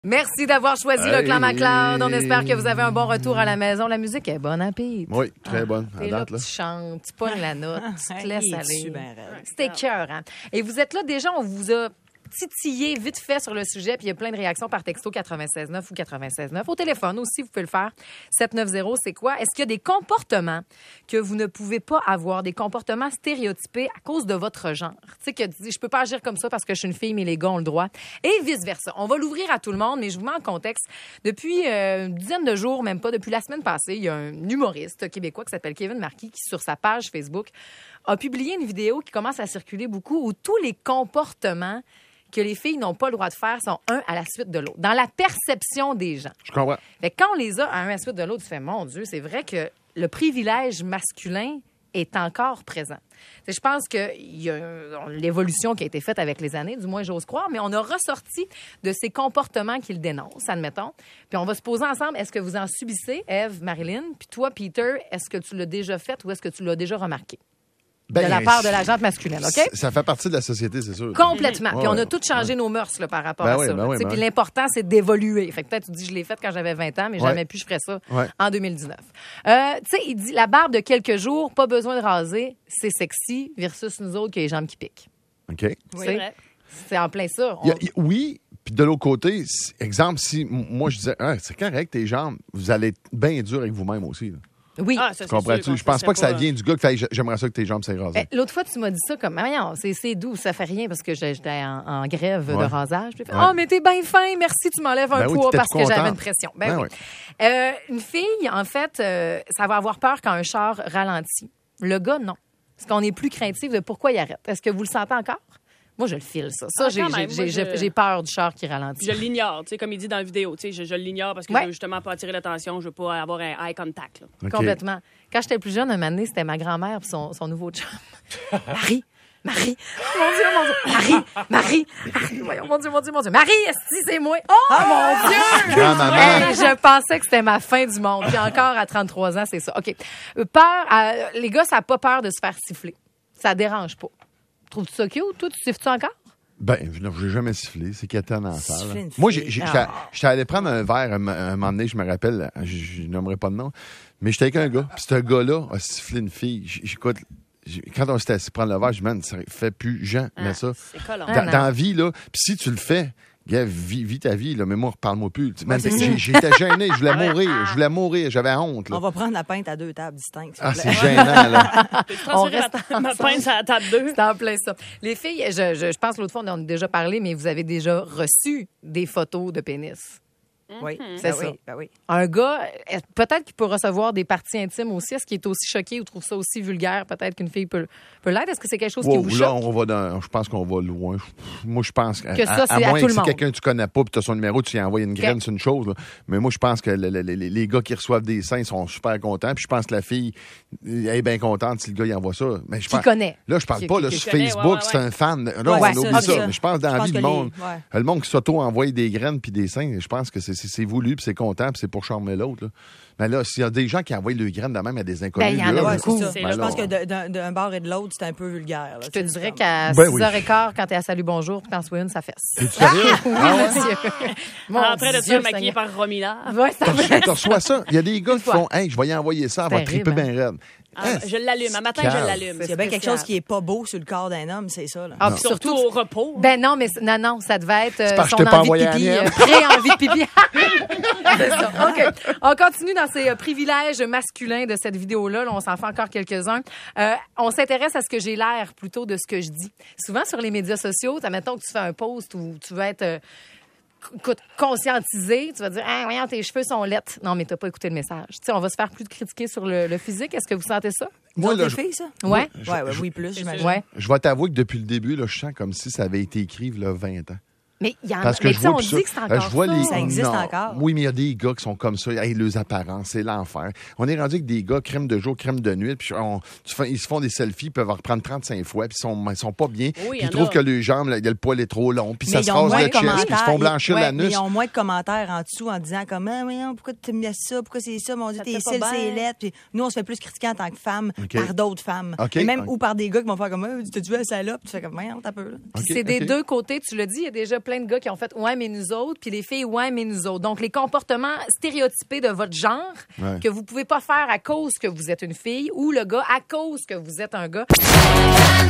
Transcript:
Merci d'avoir choisi le Clan MacLeod. On espère que vous avez un bon retour à la maison. La musique est bonne à pire. Oui, très bonne. T'es là, tu chantes, tu pognes la note, tu te laisses aller. C'était cœur, hein? Et vous êtes là déjà, on vous a titillé vite fait sur le sujet, puis il y a plein de réactions par texto 96.9 ou 96.9. Au téléphone aussi, vous pouvez le faire. 790, c'est quoi? Est-ce qu'il y a des comportements que vous ne pouvez pas avoir, des comportements stéréotypés à cause de votre genre? Tu sais, que je peux pas agir comme ça parce que je suis une fille, mais les gars ont le droit. Et vice-versa. On va l'ouvrir à tout le monde, mais je vous mets en contexte. Depuis une dizaine de jours, même pas, depuis la semaine passée, il y a un humoriste québécois qui s'appelle Kevin Marquis qui, sur sa page Facebook, a publié une vidéo qui commence à circuler beaucoup où tous les comportements que les filles n'ont pas le droit de faire sont un à la suite de l'autre, dans la perception des gens. Je comprends. Fait que quand on les a un à la suite de l'autre, tu fais, mon Dieu, c'est vrai que le privilège masculin est encore présent. T'sais, je pense qu'il y a l'évolution qui a été faite avec les années, du moins j'ose croire, mais on a ressorti de ces comportements qu'ils dénoncent, admettons. Puis on va se poser ensemble, est-ce que vous en subissez, Ève, Marilyn? Puis toi, Peter, est-ce que tu l'as déjà fait ou est-ce que tu l'as déjà remarqué? De la part de la gente masculine, OK? Ça fait partie de la société, c'est sûr. Complètement. Puis on a tous changé nos mœurs là, par rapport à ça. Puis l'important, c'est d'évoluer. Fait que peut-être tu dis, je l'ai fait quand j'avais 20 ans, mais jamais plus je ferais ça en 2019. Tu sais, il dit, la barbe de quelques jours, pas besoin de raser, c'est sexy, versus nous autres qui a les jambes qui piquent. OK. Oui, vrai. C'est en plein ça. Oui, puis de l'autre côté, exemple, si moi je disais, c'est correct, tes jambes, vous allez être bien dur avec vous-même aussi, là. Oui. Ça, comprends-tu? Je pense pas que ça vient du gars que j'aimerais ça que tes jambes soient rasées. L'autre fois, tu m'as dit ça comme, voyons, c'est doux, ça fait rien parce que j'étais en grève de rasage. Puis, oh, mais t'es bien fin, merci, tu m'enlèves un poids parce que j'avais une pression. Une fille, en fait, ça va avoir peur quand un char ralentit. Le gars, non. Parce qu'on est plus craintif de pourquoi il arrête. Est-ce que vous le sentez encore? Moi, je le file, ça. J'ai peur du char qui ralentit. Je l'ignore, tu sais, comme il dit dans la vidéo. Tu sais, je l'ignore parce que je veux justement pas attirer l'attention. Je veux pas avoir un eye contact. Là. Okay. Complètement. Quand j'étais plus jeune, un moment donné, c'était ma grand-mère et son nouveau chum. Marie. Mon Dieu. Marie. Voyons, mon Dieu. Marie, est-ce que c'est moi? Oh, mon Dieu! Je pensais que c'était ma fin du monde. Puis encore, à 33 ans, c'est ça. OK. Les gars, ça n'a pas peur de se faire siffler. Ça dérange pas. Trouves-tu ça cute? Toi, tu siffles-tu encore? Ben, je n'ai jamais sifflé. C'est qu'elle était dans la salle. Moi, j'étais allé prendre un verre un moment donné, je me rappelle, je nommerai pas de nom, mais j'étais avec un gars. Puis ce gars-là a sifflé une fille. J'écoute, quand on s'était assis prendre le verre, je me dis, ça fait plus jamais ça. C'est collant. Dans la vie, là, puis si tu le fais, gars, vis ta vie, là, mais moi, reparle-moi plus. J'étais gêné, je voulais mourir, j'avais honte. Là. On va prendre la pinte à 2 tables distinctes. C'est gênant, là. On reste ma pinte à la table 2. C'est en plein ça. Les filles, je pense l'autre fois, on en a déjà parlé, mais vous avez déjà reçu des photos de pénis. Oui, c'est ça. Oui. Un gars, peut-être qu'il peut recevoir des parties intimes aussi. Est-ce qu'il est aussi choqué ou trouve ça aussi vulgaire, peut-être qu'une fille peut l'être? Est-ce que c'est quelque chose qui vous choque? Là, je pense qu'on va loin. Moi, je pense que ça, c'est à moins tout le si monde. quelqu'un que tu connais pas puis tu as son numéro, tu lui envoies une graine, c'est une chose. Là. Mais moi, je pense que les gars qui reçoivent des seins sont super contents. Puis je pense que la fille est bien contente si le gars il envoie ça. Mais je pense, connaît. Là, je parle pas là, sur Facebook, c'est un fan. Là, on oublie ça. Mais je pense dans la vie du monde. Le monde qui s'auto-envoie des graines puis des seins, je pense que c'est voulu puis c'est content, puis c'est pour charmer l'autre. Là. Mais là, s'il y a des gens qui envoient le graine de même à des inconnus... Ben, il y en a beaucoup. Je pense que d'un bar et de l'autre, c'est un peu vulgaire. Là. Je te dirais qu'à 6h15, quand t'es à Salut Bonjour, tu t'en sois une, ça fesse. T'es sérieux? Oui, monsieur. En train de se faire maquiller par Romila. Oui, ça fait. Tu reçois ça. Il y a des gars qui font « Hey, je vais y envoyer ça, elle va triper bien raide. » Je l'allume. Un matin, je l'allume. S'il y a bien quelque chose qui est pas beau sur le corps d'un homme, c'est ça. Là. Puis surtout au repos. Ben non, mais non, ça devait être son pas envie de pipi, pré-envie de pipi. C'est ça. OK. On continue dans ces privilèges masculins de cette vidéo-là. Là, on s'en fait encore quelques-uns. On s'intéresse à ce que j'ai l'air plutôt de ce que je dis. Souvent, sur les médias sociaux, mettons que tu fais un post où tu veux être... conscientisé, tu vas dire voyons, tes cheveux sont laids. Non, mais t'as pas écouté le message. Tu sais, on va se faire plus de critiquer sur le physique. Est-ce que vous sentez ça? Moi, là, filles, ça? Ouais. Oui, plus, j'imagine. Ouais. Je vais t'avouer que depuis le début, là, je sens comme si ça avait été écrit il y a 20 ans. Mais il y en a. Parce que Mais je vois on plus dit que c'est encore Ça existe encore. Oui, mais il y a des gars qui sont comme ça. Hey, leurs apparences, c'est l'enfer. On est rendu avec des gars, crème de jour, crème de nuit, puis ils se font des selfies, ils peuvent en reprendre 35 fois, puis ils sont pas bien. Oui, puis ils trouvent que les jambes, là, le poil est trop long, puis ça se rase le chest, puis ils se font blanchir l'anus. Ils ont moins de commentaires en dessous en disant comme voyons, pourquoi tu me laisses ça, pourquoi c'est ça, mon Dieu, tes cils, c'est lettres. Puis nous, on se fait plus critiquer en tant que femme par d'autres femmes. Et même ou par des gars qui vont faire comme t'as-tu vu la salope? Tu fais comme voyons, t'as peur. C'est des deux côtés, tu l'as dit, il y a déjà plein plein de gars qui ont fait « ouais, mais nous autres », puis les filles « ouais, mais nous autres ». Donc, les comportements stéréotypés de votre genre que vous pouvez pas faire à cause que vous êtes une fille ou le gars à cause que vous êtes un gars.